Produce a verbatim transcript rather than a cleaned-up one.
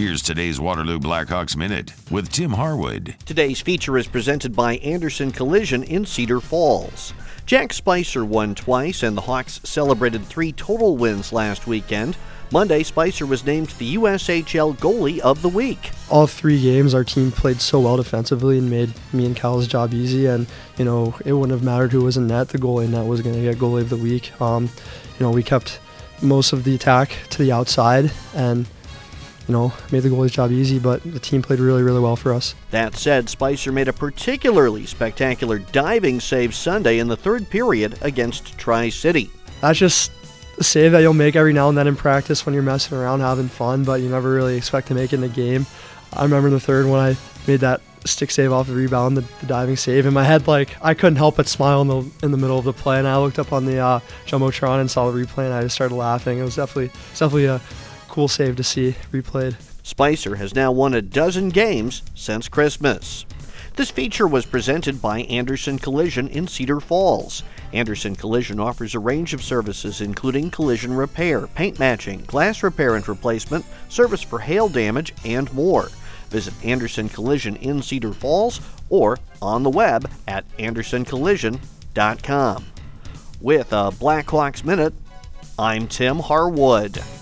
Here's today's Waterloo Blackhawks Minute with Tim Harwood. Today's feature is presented by Anderson Collision in Cedar Falls. Jack Spicer won twice, and the Hawks celebrated three total wins last weekend. Monday, Spicer was named the U S H L Goalie of the Week. All three games, our team played so well defensively and made me and Cal's job easy. And, you know, it wouldn't have mattered who was in net. The goalie in net was going to get Goalie of the Week. Um, you know, we kept most of the attack to the outside and, you know, made the goalie's job easy, but the team played really, really well for us. That said, Spicer made a particularly spectacular diving save Sunday in the third period against Tri-City. That's just a save that you'll make every now and then in practice when you're messing around, having fun, but you never really expect to make it in a game. I remember in the third when I made that stick save off the rebound, the, the diving save, in my head, like, I couldn't help but smile in the in the middle of the play, and I looked up on the uh, Jumbotron and saw the replay, and I just started laughing. It was definitely, it's definitely a cool save to see replayed. Spicer has now won a dozen games since Christmas. This feature was presented by Anderson Collision in Cedar Falls. Anderson Collision offers a range of services including collision repair, paint matching, glass repair and replacement, service for hail damage, and more. Visit Anderson Collision in Cedar Falls or on the web at anderson collision dot com. With a Blackhawks Minute, I'm Tim Harwood.